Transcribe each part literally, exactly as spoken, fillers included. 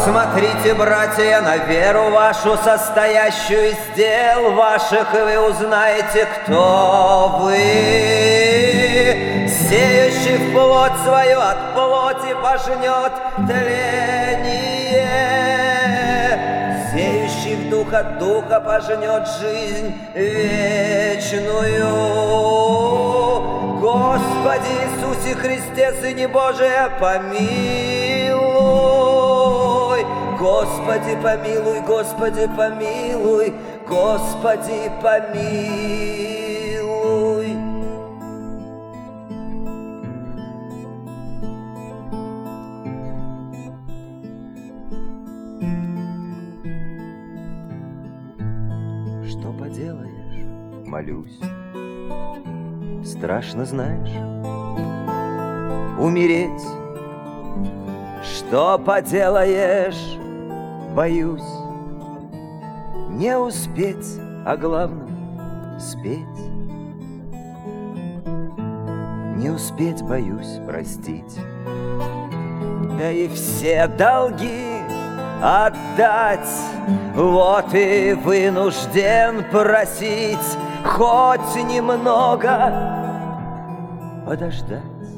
Посмотрите, братья, на веру вашу, состоящую из дел ваших, и вы узнаете, кто вы. Сеющий в плоть свою от плоти пожнет тление, сеющий в дух от духа пожнет жизнь вечную. Господи Иисусе Христе, Сыне Божий, помилуй. Господи, помилуй, Господи, помилуй, Господи, помилуй. Что поделаешь, молюсь. Страшно, знаешь, умереть. Что поделаешь, боюсь не успеть, а главное спеть. Не успеть, боюсь, простить, да и все долги отдать. Вот и вынужден просить хоть немного подождать.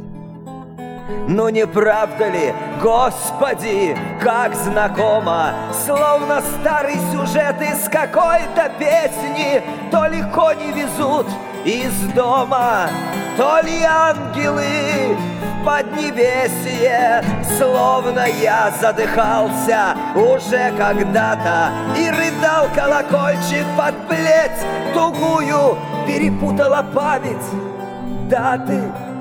Ну не правда ли, Господи, как знакомо, словно старый сюжет из какой-то песни, то легко не везут из дома, то ли ангелы в поднебесье. Словно я задыхался уже когда-то и рыдал колокольчик под плеть тугую, перепутала память даты,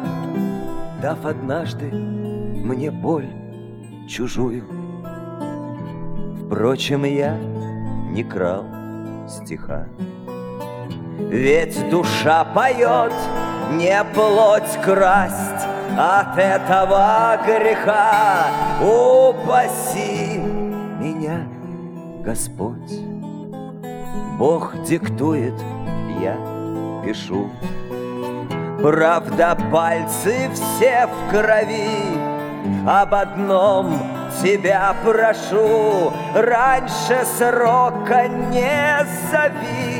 дав однажды мне боль чужую. Впрочем, я не крал стиха, ведь душа поет, не плоть красть, от этого греха упаси меня, Господь. Бог диктует, я пишу. Правда, пальцы все в крови, об одном тебя прошу: раньше срока не зови.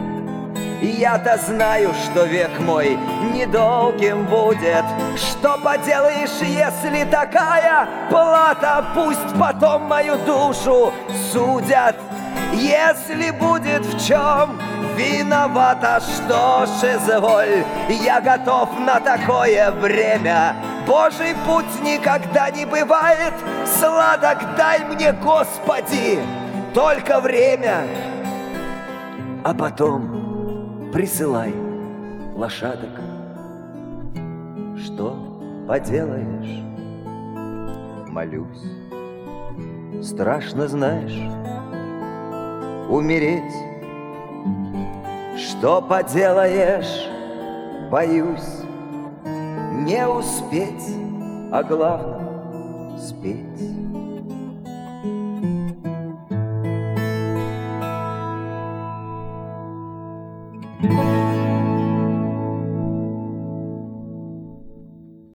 Я-то знаю, что век мой недолгим будет. Что поделаешь, если такая плата? Пусть потом мою душу судят. Если будет в чем виновата, что ж, изволь, я готов на такое время. Божий путь никогда не бывает сладок. Дай мне, Господи, только время, а потом присылай лошадок. Что поделаешь, молюсь. Страшно, знаешь, умереть. Что поделаешь, боюсь не успеть, а главное спеть. Thank you.